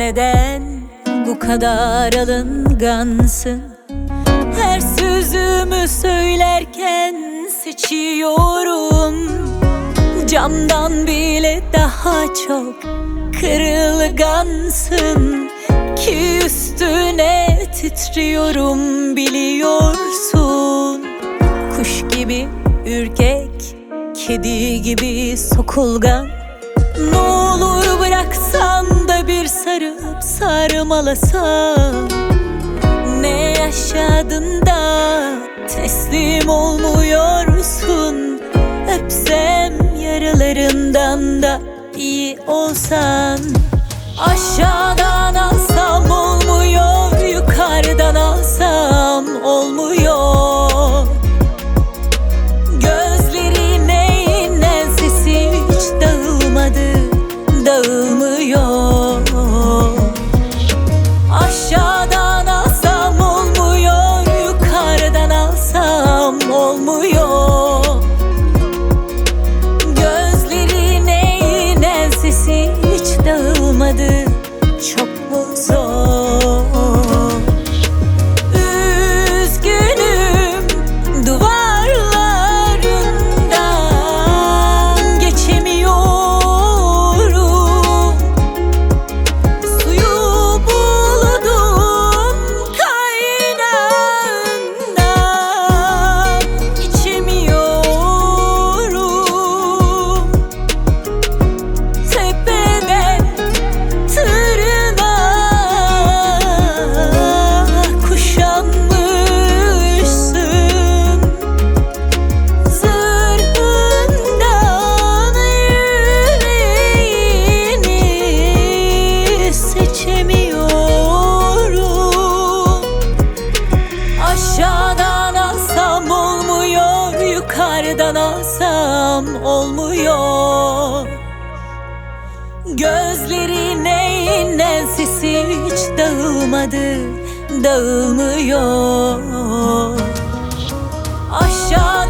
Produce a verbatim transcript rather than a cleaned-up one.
Neden bu kadar alıngansın? Her sözümü söylerken seçiyorum. Camdan bile daha çok kırılgansın ki üstüne titriyorum, biliyorsun. Kuş gibi ürkek, kedi gibi sokulgan. Ne olur bıraksan da bir sarıp sarmalasam. Ne yaşadın da teslim olmuyorsun? Öpsem yaralarından da iyi olsan. Aşağıdan alsam olmuyor, yukarıdan alsam olmuyor. Gözlerine inen sesi hiç dağılmadı, dağılmıyor. Aşağıdan alsam olmuyor, yukarıdan alsam olmuyor. Gözlerine inen sesi hiç dağılmadı, çok mu zor? Üzgünüm, duvarlarından geçemiyorum. Suyu buldum kaynağından, içemiyorum. Tepeden tırnağa kuşanmışsın. Zırhından yüreğini seçemiyorum. Aşağıdan alsam olmuyor, yukarıdan alsam olmuyor. Gözlerine inen sesi hiç dağılmadı, dağılmıyor. Aşağıdan